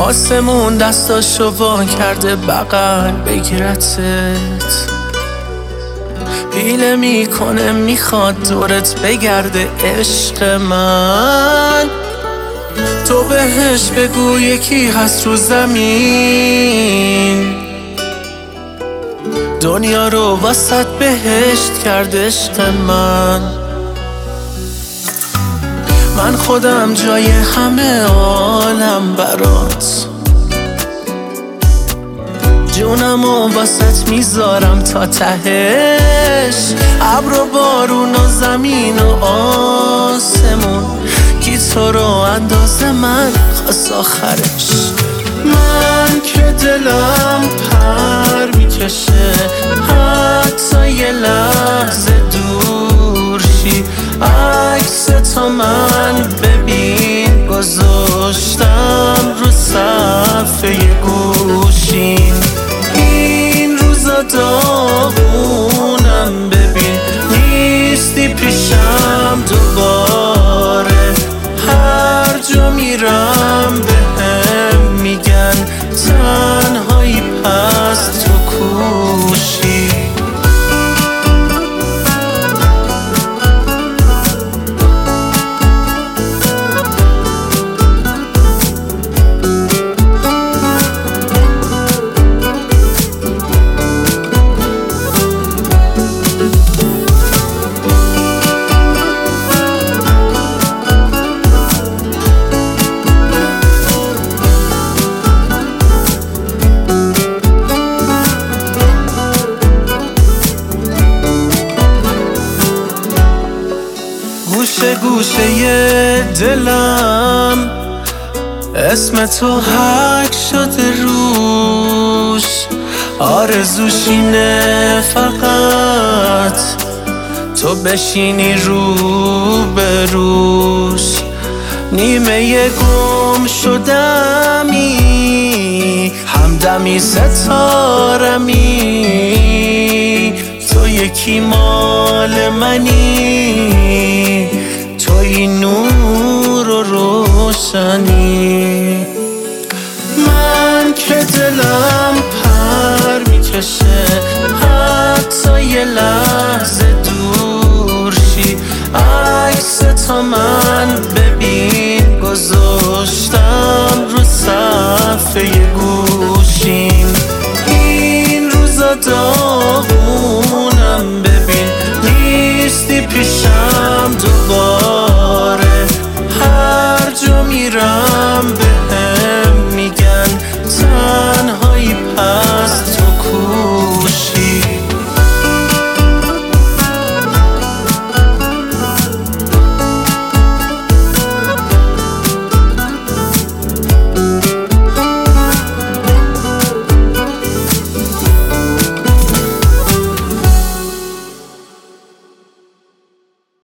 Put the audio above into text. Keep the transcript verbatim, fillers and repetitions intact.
آسمون دستاشو وا کرده بغل بگیرتت، حیله میکنه میخواد دورت بگرده عشق من. تو بهش بگو یکی هست رو زمین، دنیا رو وسط بهشت کرده عشق من. من خودم جای همه عالم برات، جونمو واسط میذارم تا تهش. ابر و بارون و زمین و آسمون، کی تو رو اندازه من خواست آخرش. من که دلم پر میکشه حتی یه لحظه دور شی، عکس تو من ببین گذاشتم رو صفحه گوشین. این روزا داغونم ببین نیستی پیشم دوباره، هر جا میرم بهم میگن تنهایی پس تو کوشی. گوشه گوشه دلم اسم تو حک شده روش، آرزوش اینه فقط تو بشینی رو به روش. نیمه گم شدمی همدمی ستارمی، تو یکی مال منی، توی نور و روشنی. من که دلم پر میکشه حتی یه لحظه